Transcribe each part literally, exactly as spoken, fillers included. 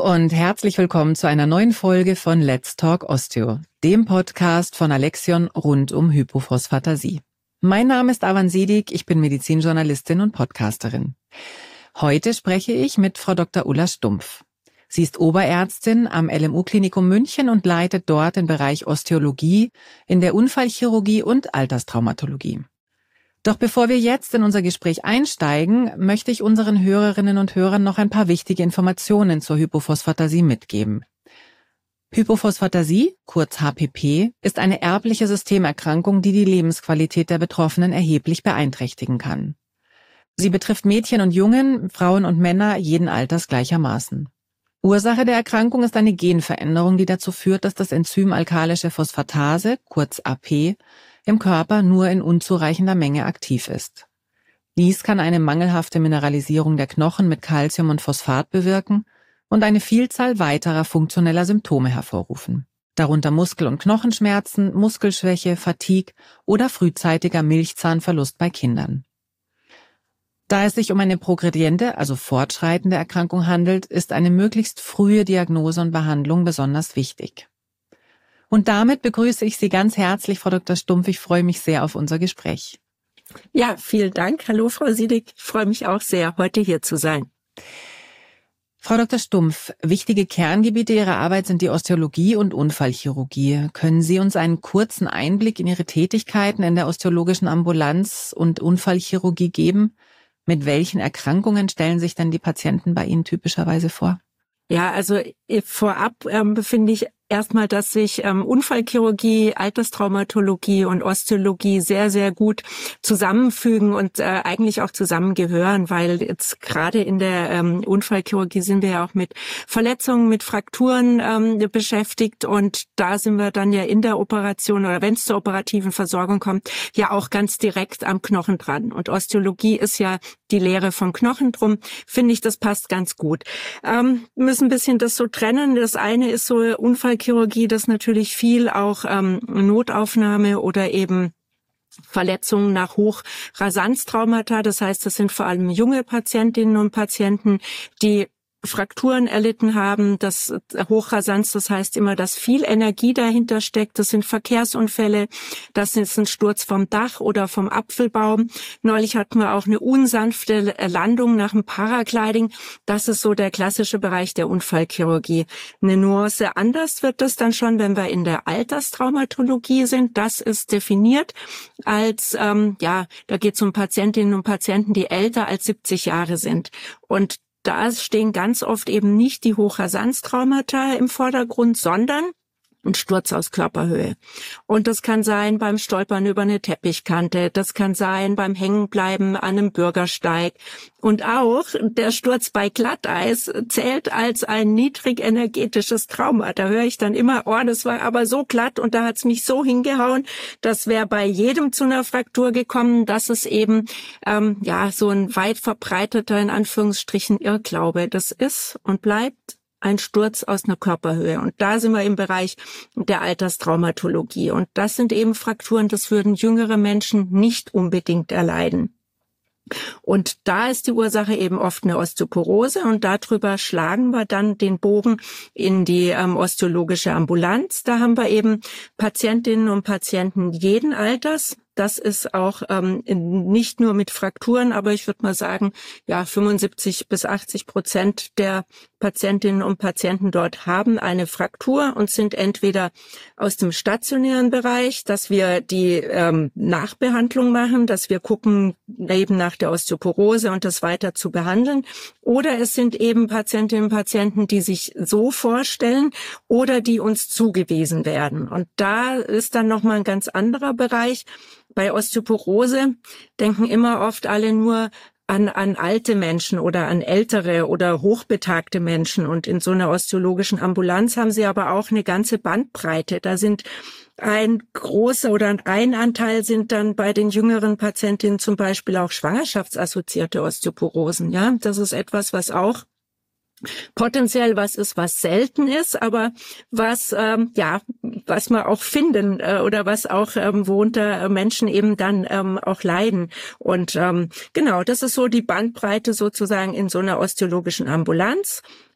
und herzlich willkommen zu einer neuen Folge von Let's Talk Osteo, dem Podcast von Alexion rund um Hypophosphatasie. Mein Name ist Avan Sedig, ich bin Medizinjournalistin und Podcasterin. Heute spreche ich mit Frau Doktor Ulla Stumpf. Sie ist Oberärztin am L M U-Klinikum München und leitet dort den Bereich Osteologie in der Unfallchirurgie und Alterstraumatologie. Doch bevor wir jetzt in unser Gespräch einsteigen, möchte ich unseren Hörerinnen und Hörern noch ein paar wichtige Informationen zur Hypophosphatasie mitgeben. Hypophosphatasie, kurz H P P, ist eine erbliche Systemerkrankung, die die Lebensqualität der Betroffenen erheblich beeinträchtigen kann. Sie betrifft Mädchen und Jungen, Frauen und Männer jeden Alters gleichermaßen. Ursache der Erkrankung ist eine Genveränderung, die dazu führt, dass das Enzym alkalische Phosphatase, kurz A P, im Körper nur in unzureichender Menge aktiv ist. Dies kann eine mangelhafte Mineralisierung der Knochen mit Calcium und Phosphat bewirken und eine Vielzahl weiterer funktioneller Symptome hervorrufen, darunter Muskel- und Knochenschmerzen, Muskelschwäche, Fatigue oder frühzeitiger Milchzahnverlust bei Kindern. Da es sich um eine progrediente, also fortschreitende Erkrankung handelt, ist eine möglichst frühe Diagnose und Behandlung besonders wichtig. Und damit begrüße ich Sie ganz herzlich, Frau Doktor Stumpf. Ich freue mich sehr auf unser Gespräch. Ja, vielen Dank. Hallo, Frau Sedig. Ich freue mich auch sehr, heute hier zu sein. Frau Doktor Stumpf, wichtige Kerngebiete Ihrer Arbeit sind die Osteologie und Unfallchirurgie. Können Sie uns einen kurzen Einblick in Ihre Tätigkeiten in der osteologischen Ambulanz und Unfallchirurgie geben? Mit welchen Erkrankungen stellen sich denn die Patienten bei Ihnen typischerweise vor? Ja, also vorab ähm, befinde ich erstmal, dass sich ähm, Unfallchirurgie, Alterstraumatologie und Osteologie sehr, sehr gut zusammenfügen und äh, eigentlich auch zusammengehören, weil jetzt gerade in der ähm, Unfallchirurgie sind wir ja auch mit Verletzungen, mit Frakturen ähm, beschäftigt und da sind wir dann ja in der Operation oder wenn es zur operativen Versorgung kommt, ja auch ganz direkt am Knochen dran. Und Osteologie ist ja die Lehre vom Knochen, drum finde ich, das passt ganz gut. Ähm, wir müssen ein bisschen das so trennen. Das eine ist so Unfallchirurgie, das natürlich viel auch ähm, Notaufnahme oder eben Verletzungen nach Hochrasanztraumata. Das heißt, das sind vor allem junge Patientinnen und Patienten, die Frakturen erlitten haben, das Hochrasanz, das heißt immer, dass viel Energie dahinter steckt. Das sind Verkehrsunfälle, das ist ein Sturz vom Dach oder vom Apfelbaum. Neulich hatten wir auch eine unsanfte Landung nach dem Paragliding. Das ist so der klassische Bereich der Unfallchirurgie. Eine Nuance anders wird das dann schon, wenn wir in der Alterstraumatologie sind. Das ist definiert als, ähm, ja, da geht es um Patientinnen und Patienten, die älter als siebzig Jahre sind. Und da stehen ganz oft eben nicht die Hochrasanztraumata im Vordergrund, sondern ein Sturz aus Körperhöhe. Und das kann sein beim Stolpern über eine Teppichkante, das kann sein beim Hängenbleiben an einem Bürgersteig. Und auch der Sturz bei Glatteis zählt als ein niedrigenergetisches Trauma. Da höre ich dann immer, oh, das war aber so glatt und da hat's mich so hingehauen. Das wäre bei jedem zu einer Fraktur gekommen. Das ist eben ähm, ja so ein weit verbreiteter, in Anführungsstrichen, Irrglaube. Das ist und bleibt ein Sturz aus einer Körperhöhe. Und da sind wir im Bereich der Alterstraumatologie. Und das sind eben Frakturen, das würden jüngere Menschen nicht unbedingt erleiden. Und da ist die Ursache eben oft eine Osteoporose und darüber schlagen wir dann den Bogen in die ähm, osteologische Ambulanz. Da haben wir eben Patientinnen und Patienten jeden Alters. Das ist auch ähm, nicht nur mit Frakturen, aber ich würde mal sagen, ja, fünfundsiebzig bis achtzig Prozent der Patientinnen und Patienten dort haben eine Fraktur und sind entweder aus dem stationären Bereich, dass wir die ähm, Nachbehandlung machen, dass wir gucken eben nach der Osteoporose und das weiter zu behandeln. Oder es sind eben Patientinnen und Patienten, die sich so vorstellen oder die uns zugewiesen werden. Und da ist dann nochmal ein ganz anderer Bereich. Bei Osteoporose denken immer oft alle nur an, an alte Menschen oder an ältere oder hochbetagte Menschen. Und in so einer osteologischen Ambulanz haben sie aber auch eine ganze Bandbreite. Da sind ein großer oder ein Anteil sind dann bei den jüngeren Patientinnen zum Beispiel auch schwangerschaftsassoziierte Osteoporosen. Ja, das ist etwas, was auch potenziell was ist, was selten ist, aber was ähm, ja, was man auch finden äh, oder was auch ähm, worunter Menschen eben dann ähm, auch leiden. Und ähm, genau, das ist so die Bandbreite sozusagen in so einer osteologischen Ambulanz.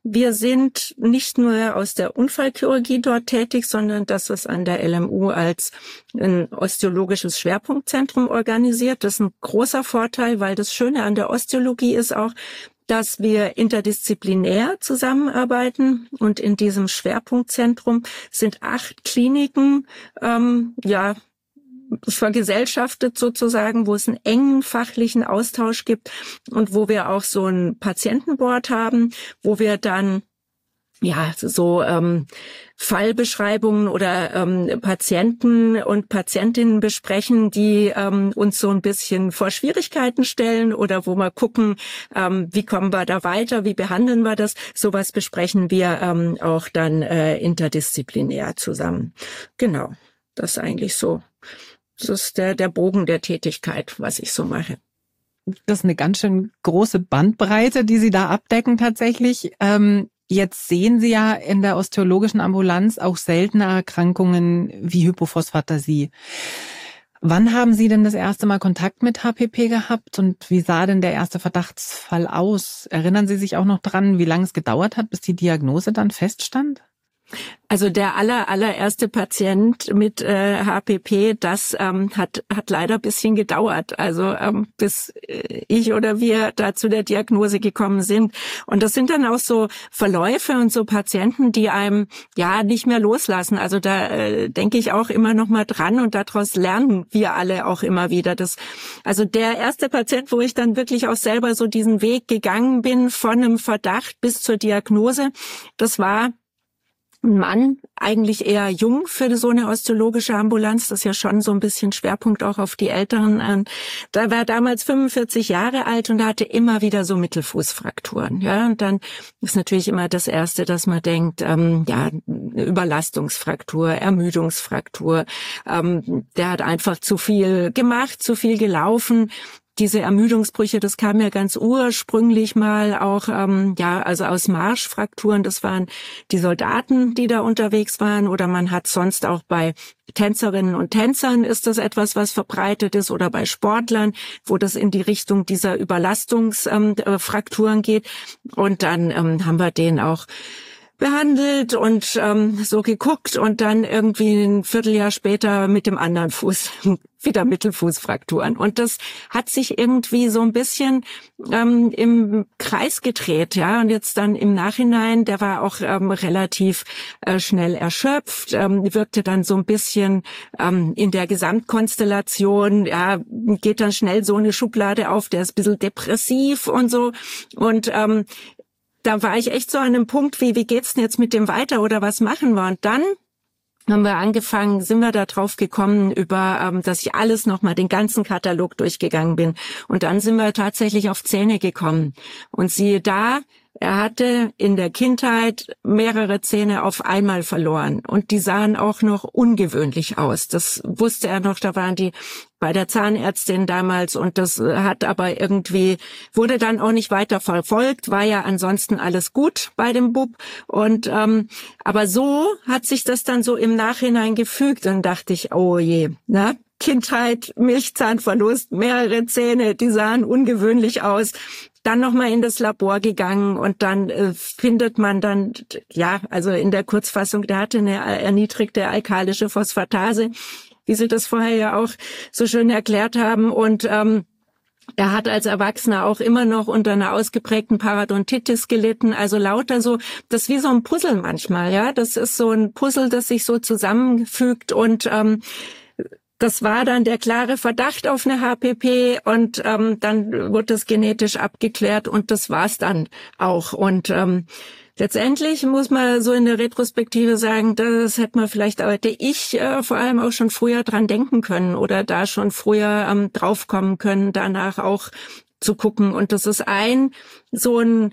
wir sind nicht nur aus der Unfallchirurgie dort tätig, sondern das ist an der L M U als ein osteologisches Schwerpunktzentrum organisiert. Das ist ein großer Vorteil, weil das Schöne an der Osteologie ist auch, dass wir interdisziplinär zusammenarbeiten, und in diesem Schwerpunktzentrum sind acht Kliniken, ähm, ja, vergesellschaftet sozusagen, wo es einen engen fachlichen Austausch gibt und wo wir auch so ein Patientenboard haben, wo wir dann ja so ähm, Fallbeschreibungen oder ähm, Patienten und Patientinnen besprechen, die ähm, uns so ein bisschen vor Schwierigkeiten stellen oder wo wir gucken, ähm, wie kommen wir da weiter, wie behandeln wir das. Sowas besprechen wir ähm, auch dann äh, interdisziplinär zusammen. Genau, das ist eigentlich so. Das ist der, der Bogen der Tätigkeit, was ich so mache. Das ist eine ganz schön große Bandbreite, die Sie da abdecken tatsächlich. Ähm, jetzt sehen Sie ja in der osteologischen Ambulanz auch seltene Erkrankungen wie Hypophosphatasie. Wann haben Sie denn das erste Mal Kontakt mit H P P gehabt und wie sah denn der erste Verdachtsfall aus? Erinnern Sie sich auch noch dran, wie lange es gedauert hat, bis die Diagnose dann feststand? Also der aller allererste Patient mit äh, H P P, das ähm, hat hat leider ein bisschen gedauert, also ähm, bis äh, ich oder wir da zu der Diagnose gekommen sind. Und das sind dann auch so Verläufe und so Patienten, die einem ja nicht mehr loslassen. Also da äh, denke ich auch immer noch mal dran und daraus lernen wir alle auch immer wieder. Das, also der erste Patient, wo ich dann wirklich auch selber so diesen Weg gegangen bin von einem Verdacht bis zur Diagnose, das war ein Mann, eigentlich eher jung für so eine osteologische Ambulanz, das ist ja schon so ein bisschen Schwerpunkt auch auf die Älteren. Da war damals fünfundvierzig Jahre alt und hatte immer wieder so Mittelfußfrakturen. Ja, und dann ist natürlich immer das Erste, dass man denkt, ähm, ja, Überlastungsfraktur, Ermüdungsfraktur. Ähm, der hat einfach zu viel gemacht, zu viel gelaufen. Diese Ermüdungsbrüche, das kam ja ganz ursprünglich mal auch, ähm, ja, also aus Marschfrakturen. Das waren die Soldaten, die da unterwegs waren. Oder man hat sonst auch bei Tänzerinnen und Tänzern ist das etwas, was verbreitet ist. Oder bei Sportlern, wo das in die Richtung dieser Überlastungsfrakturen ähm, geht. Und dann ähm, haben wir den auch behandelt und ähm, so geguckt und dann irgendwie ein Vierteljahr später mit dem anderen Fuß wieder Mittelfußfrakturen. Und das hat sich irgendwie so ein bisschen ähm, im Kreis gedreht, ja. Und jetzt dann im Nachhinein, der war auch ähm, relativ äh, schnell erschöpft, ähm, wirkte dann so ein bisschen ähm, in der Gesamtkonstellation, ja, geht dann schnell so eine Schublade auf, der ist ein bisschen depressiv und so. Und ähm, da war ich echt so an einem Punkt, wie, wie geht's denn jetzt mit dem weiter oder was machen wir? Und dann haben wir angefangen, sind wir da drauf gekommen, über, ähm, dass ich alles nochmal, den ganzen Katalog durchgegangen bin. Und dann sind wir tatsächlich auf Zähne gekommen. Und siehe da, er hatte in der Kindheit mehrere Zähne auf einmal verloren. Und die sahen auch noch ungewöhnlich aus. Das wusste er noch, da waren die bei der Zahnärztin damals und das hat aber irgendwie, wurde dann auch nicht weiter verfolgt, war ja ansonsten alles gut bei dem Bub und ähm, aber so hat sich das dann so im Nachhinein gefügt und dachte ich, oh je, ne? Kindheit, Milchzahnverlust, mehrere Zähne, die sahen ungewöhnlich aus. Dann nochmal in das Labor gegangen und dann äh, findet man dann, ja, also in der Kurzfassung, der hatte eine erniedrigte alkalische Phosphatase, wie Sie das vorher ja auch so schön erklärt haben. Und ähm, er hat als Erwachsener auch immer noch unter einer ausgeprägten Parodontitis gelitten. Also lauter so, das ist wie so ein Puzzle manchmal, ja. Das ist so ein Puzzle, das sich so zusammenfügt und ähm, das war dann der klare Verdacht auf eine H P P und ähm, dann wurde das genetisch abgeklärt und das war's dann auch. Und ähm, letztendlich muss man so in der Retrospektive sagen, das hätte man vielleicht, hätte ich äh, vor allem auch schon früher dran denken können oder da schon früher ähm, draufkommen können, danach auch zu gucken. Und das ist ein so ein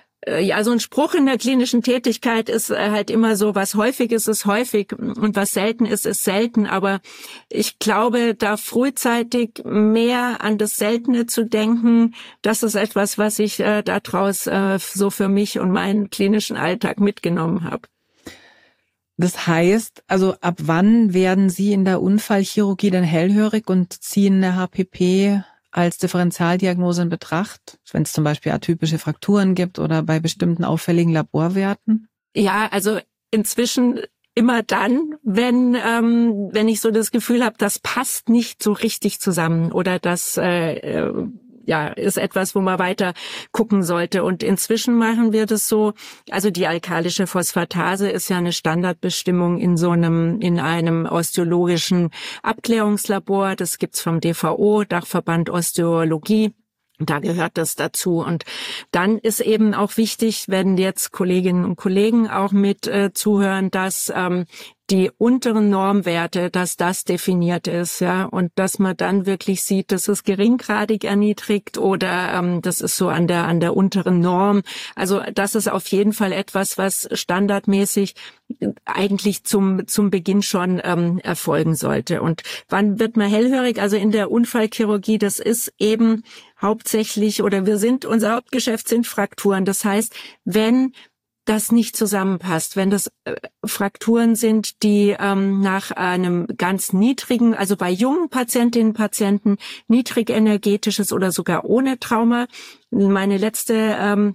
Ja, so ein Spruch in der klinischen Tätigkeit ist halt immer so, was häufig ist, ist häufig und was selten ist, ist selten. Aber ich glaube, da frühzeitig mehr an das Seltene zu denken, das ist etwas, was ich äh, daraus äh, so für mich und meinen klinischen Alltag mitgenommen habe. Das heißt, also ab wann werden Sie in der Unfallchirurgie denn hellhörig und ziehen eine H P P als Differentialdiagnose in Betracht, wenn es zum Beispiel atypische Frakturen gibt oder bei bestimmten auffälligen Laborwerten? Ja, also inzwischen immer dann, wenn ähm, wenn ich so das Gefühl habe, das passt nicht so richtig zusammen oder das äh, äh, ja ist etwas, wo man weiter gucken sollte. Und inzwischen machen wir das so. Also die alkalische Phosphatase ist ja eine Standardbestimmung in so einem in einem osteologischen Abklärungslabor. Das gibt's vom D V O, Dachverband Osteologie. Da gehört das dazu. Und dann ist eben auch wichtig, wenn jetzt Kolleginnen und Kollegen auch mit äh, zuhören, dass ähm, die unteren Normwerte, dass das definiert ist, ja, und dass man dann wirklich sieht, dass es geringgradig erniedrigt oder ähm, das ist so an der an der unteren Norm. Also das ist auf jeden Fall etwas, was standardmäßig eigentlich zum zum Beginn schon ähm, erfolgen sollte. Und wann wird man hellhörig? Also in der Unfallchirurgie, das ist eben hauptsächlich oder wir sind unser Hauptgeschäft sind Frakturen. Das heißt, wenn das nicht zusammenpasst, wenn das äh, Frakturen sind, die ähm, nach einem ganz niedrigen, also bei jungen Patientinnen und Patienten, niedrigenergetisches oder sogar ohne Trauma. Meine letzte ähm,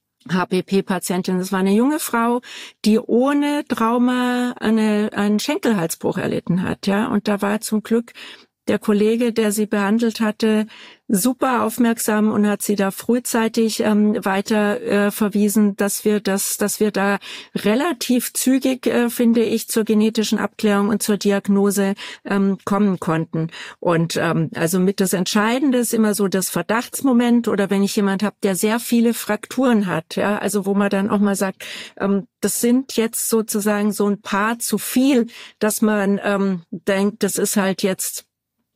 H P P-Patientin, das war eine junge Frau, die ohne Trauma eine, einen Schenkelhalsbruch erlitten hat, ja, und da war zum Glück der Kollege, der sie behandelt hatte, super aufmerksam und hat sie da frühzeitig ähm, weiter äh, verwiesen, dass wir das, dass wir da relativ zügig, äh, finde ich, zur genetischen Abklärung und zur Diagnose ähm, kommen konnten. Und ähm, also mit das Entscheidende ist immer so das Verdachtsmoment oder wenn ich jemand habe, der sehr viele Frakturen hat, ja, also wo man dann auch mal sagt, ähm, das sind jetzt sozusagen so ein paar zu viel, dass man ähm, denkt, das ist halt jetzt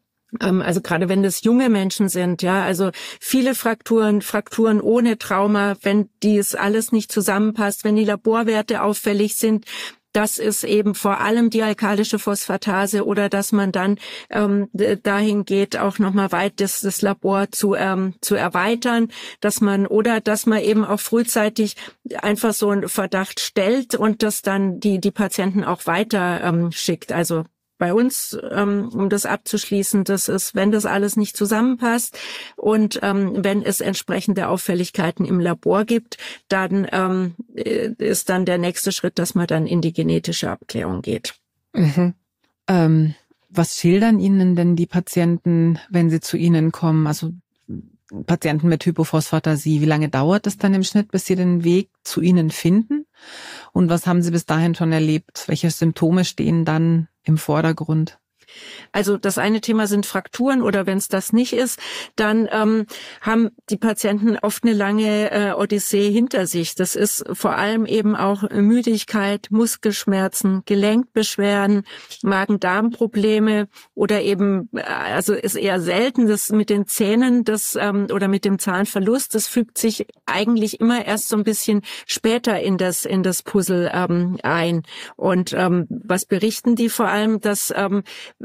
also gerade wenn das junge Menschen sind, ja, also viele Frakturen, Frakturen ohne Trauma, wenn dies alles nicht zusammenpasst, wenn die Laborwerte auffällig sind, das ist eben vor allem die alkalische Phosphatase oder dass man dann ähm, dahin geht, auch nochmal weit das, das Labor zu ähm, zu erweitern, dass man oder dass man eben auch frühzeitig einfach so einen Verdacht stellt und das dann die die Patienten auch weiter ähm, schickt, also bei uns, ähm, um das abzuschließen, das ist, wenn das alles nicht zusammenpasst und ähm, wenn es entsprechende Auffälligkeiten im Labor gibt, dann ähm, ist dann der nächste Schritt, dass man dann in die genetische Abklärung geht. Mhm. Ähm, was schildern Ihnen denn die Patienten, wenn sie zu Ihnen kommen? Also Patienten mit Hypophosphatasie, wie lange dauert es dann im Schnitt, bis sie den Weg zu Ihnen finden? Und was haben Sie bis dahin schon erlebt? Welche Symptome stehen dann im Vordergrund? Also das eine Thema sind Frakturen oder wenn es das nicht ist, dann ähm, haben die Patienten oft eine lange äh, Odyssee hinter sich. Das ist vor allem eben auch Müdigkeit, Muskelschmerzen, Gelenkbeschwerden, Magen-Darm-Probleme oder eben, also ist eher selten, das mit den Zähnen das ähm, oder mit dem Zahnverlust, das fügt sich eigentlich immer erst so ein bisschen später in das in das Puzzle ähm, ein. Und ähm, was berichten die vor allem, dass ähm,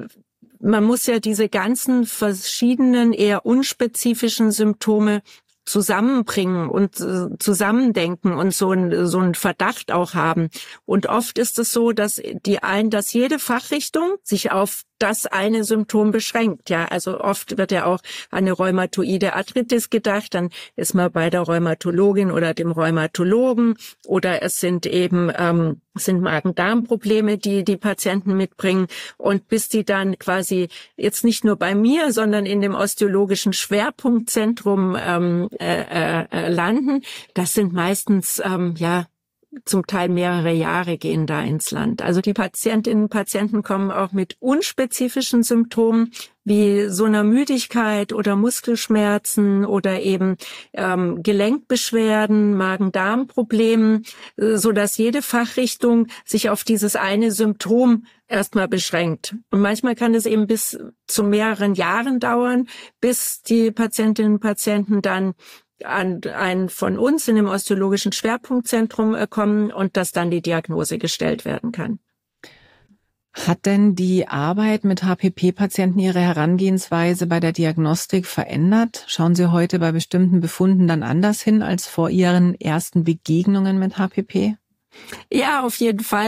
man muss ja diese ganzen verschiedenen, eher unspezifischen Symptome zusammenbringen und äh, zusammendenken und so ein so ein Verdacht auch haben. Und oft ist es so, dass die ein, dass jede Fachrichtung sich auf das eine Symptom beschränkt. Ja, also oft wird ja auch an eine rheumatoide Arthritis gedacht, dann ist man bei der Rheumatologin oder dem Rheumatologen oder es sind eben ähm, es sind Magen-Darm-Probleme, die die Patienten mitbringen und bis die dann quasi jetzt nicht nur bei mir, sondern in dem osteologischen Schwerpunktzentrum ähm, äh, äh, landen, das sind meistens ähm, ja zum Teil mehrere Jahre gehen da ins Land. Also die Patientinnen und Patienten kommen auch mit unspezifischen Symptomen wie so einer Müdigkeit oder Muskelschmerzen oder eben ähm, Gelenkbeschwerden, Magen-Darm-Problemen, äh, so dass jede Fachrichtung sich auf dieses eine Symptom erstmal beschränkt. Und manchmal kann es eben bis zu mehreren Jahren dauern, bis die Patientinnen und Patienten dann an einen von uns in dem osteologischen Schwerpunktzentrum kommen und dass dann die Diagnose gestellt werden kann. Hat denn die Arbeit mit H P P-Patienten Ihre Herangehensweise bei der Diagnostik verändert? Schauen Sie heute bei bestimmten Befunden dann anders hin als vor Ihren ersten Begegnungen mit H P P? Ja, auf jeden Fall.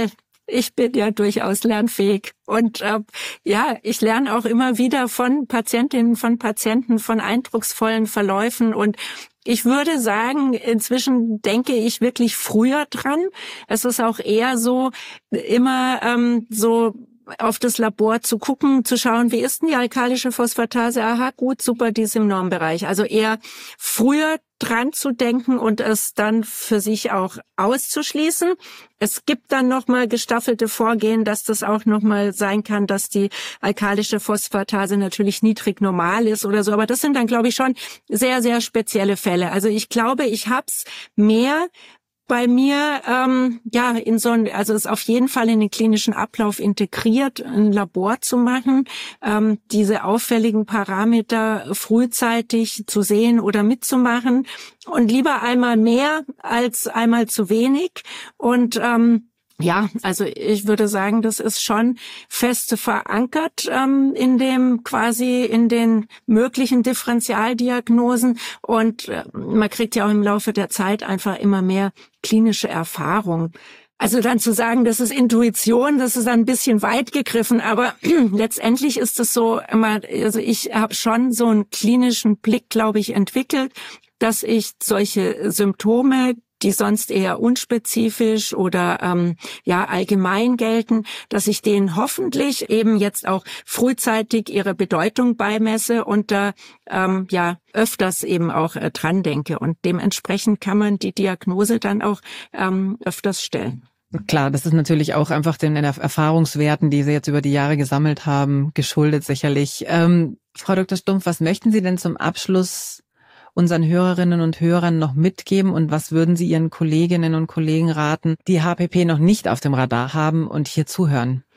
Ich bin ja durchaus lernfähig. Und äh, ja, ich lerne auch immer wieder von Patientinnen, von Patienten, von eindrucksvollen Verläufen. Und ich würde sagen, inzwischen denke ich wirklich früher dran. Es ist auch eher so, immer ähm, so auf das Labor zu gucken, zu schauen, wie ist denn die alkalische Phosphatase? Aha, gut, super, die ist im Normbereich. Also eher früher dran zu denken und es dann für sich auch auszuschließen. Es gibt dann nochmal gestaffelte Vorgehen, dass das auch nochmal sein kann, dass die alkalische Phosphatase natürlich niedrig normal ist oder so. Aber das sind dann, glaube ich, schon sehr, sehr spezielle Fälle. Also ich glaube, ich hab's mehr bei mir, ähm, ja, in so ein, also es auf jeden Fall in den klinischen Ablauf integriert, ein Labor zu machen, ähm, diese auffälligen Parameter frühzeitig zu sehen oder mitzumachen und lieber einmal mehr als einmal zu wenig. Und ähm, ja, also ich würde sagen, das ist schon fest verankert ähm, in dem quasi in den möglichen Differentialdiagnosen und äh, man kriegt ja auch im Laufe der Zeit einfach immer mehr klinische Erfahrung. Also dann zu sagen, das ist Intuition, das ist dann ein bisschen weit gegriffen, aber letztendlich ist es so, immer, also ich habe schon so einen klinischen Blick, glaube ich, entwickelt, dass ich solche Symptome, die sonst eher unspezifisch oder ähm, ja allgemein gelten, dass ich denen hoffentlich eben jetzt auch frühzeitig ihre Bedeutung beimesse und da ähm, ja öfters eben auch äh, dran denke. Und dementsprechend kann man die Diagnose dann auch ähm, öfters stellen. Klar, das ist natürlich auch einfach den Erfahrungswerten, die Sie jetzt über die Jahre gesammelt haben, geschuldet sicherlich. Ähm, Frau Doktor Stumpf, was möchten Sie denn zum Abschluss unseren Hörerinnen und Hörern noch mitgeben und was würden Sie Ihren Kolleginnen und Kollegen raten, die H P P noch nicht auf dem Radar haben und hier zuhören?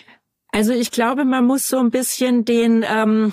Also ich glaube, man muss so ein bisschen den ähm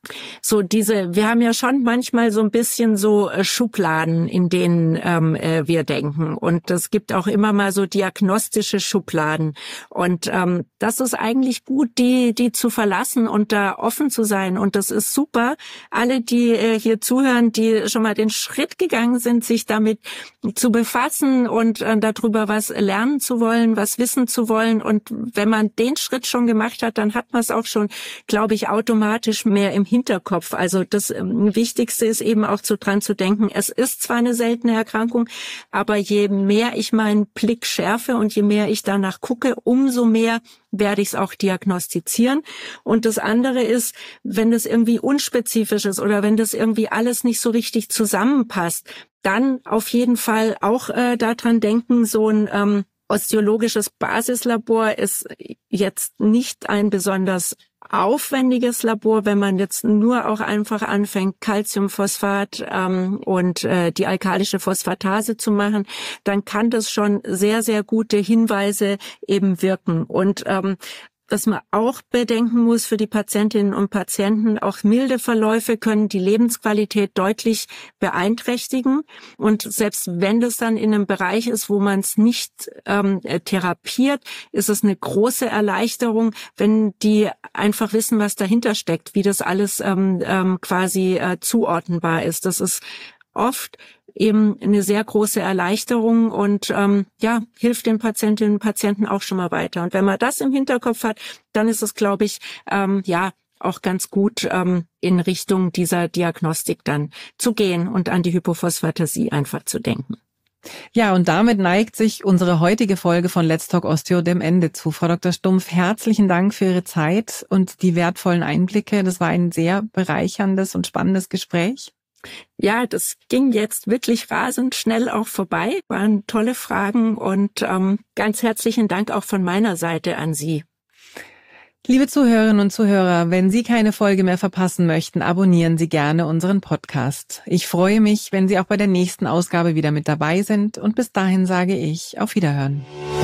so diese, wir haben ja schon manchmal so ein bisschen so äh, Schubladen, in denen ähm, äh, wir denken. Und es gibt auch immer mal so diagnostische Schubladen. Und ähm, das ist eigentlich gut, die die zu verlassen und da offen zu sein. Und das ist super. Alle, die äh, hier zuhören, die schon mal den Schritt gegangen sind, sich damit zu befassen und äh, darüber was lernen zu wollen, was wissen zu wollen. Und wenn man den Schritt schon gemacht hat, dann hat man es auch schon, glaube ich, automatisch mehr im Hinterkopf. Also das ähm, Wichtigste ist eben auch so dran zu denken, es ist zwar eine seltene Erkrankung, aber je mehr ich meinen Blick schärfe und je mehr ich danach gucke, umso mehr werde ich es auch diagnostizieren. Und das andere ist, wenn das irgendwie unspezifisch ist oder wenn das irgendwie alles nicht so richtig zusammenpasst, dann auf jeden Fall auch äh, daran denken, so ein ähm, osteologisches Basislabor ist jetzt nicht ein besonders aufwendiges Labor, wenn man jetzt nur auch einfach anfängt, Calciumphosphat ähm, und äh, die alkalische Phosphatase zu machen, dann kann das schon sehr, sehr gute Hinweise eben wirken. Und ähm, was man auch bedenken muss für die Patientinnen und Patienten, auch milde Verläufe können die Lebensqualität deutlich beeinträchtigen. Und selbst wenn das dann in einem Bereich ist, wo man es nicht ähm, therapiert, ist es eine große Erleichterung, wenn die einfach wissen, was dahinter steckt, wie das alles ähm, ähm, quasi äh, zuordnenbar ist. Das ist oft eben eine sehr große Erleichterung und ähm, ja, hilft den Patientinnen und Patienten auch schon mal weiter. Und wenn man das im Hinterkopf hat, dann ist es, glaube ich, ähm, ja auch ganz gut ähm, in Richtung dieser Diagnostik dann zu gehen und an die Hypophosphatasie einfach zu denken. Ja, und damit neigt sich unsere heutige Folge von Let's Talk Osteo dem Ende zu. Frau Doktor Stumpf, herzlichen Dank für Ihre Zeit und die wertvollen Einblicke. Das war ein sehr bereicherndes und spannendes Gespräch. Ja, das ging jetzt wirklich rasend schnell auch vorbei. Waren tolle Fragen und ähm, ganz herzlichen Dank auch von meiner Seite an Sie. Liebe Zuhörerinnen und Zuhörer, wenn Sie keine Folge mehr verpassen möchten, abonnieren Sie gerne unseren Podcast. Ich freue mich, wenn Sie auch bei der nächsten Ausgabe wieder mit dabei sind und bis dahin sage ich auf Wiederhören.